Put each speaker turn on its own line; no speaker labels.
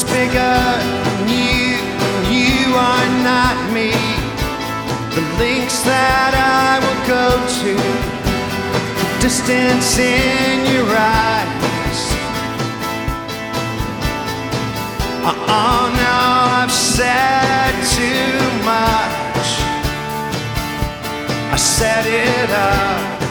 bigger than you, and you are not me. The links that I will go to, the distance in your eyes. Oh no, I've said too much. I set it up.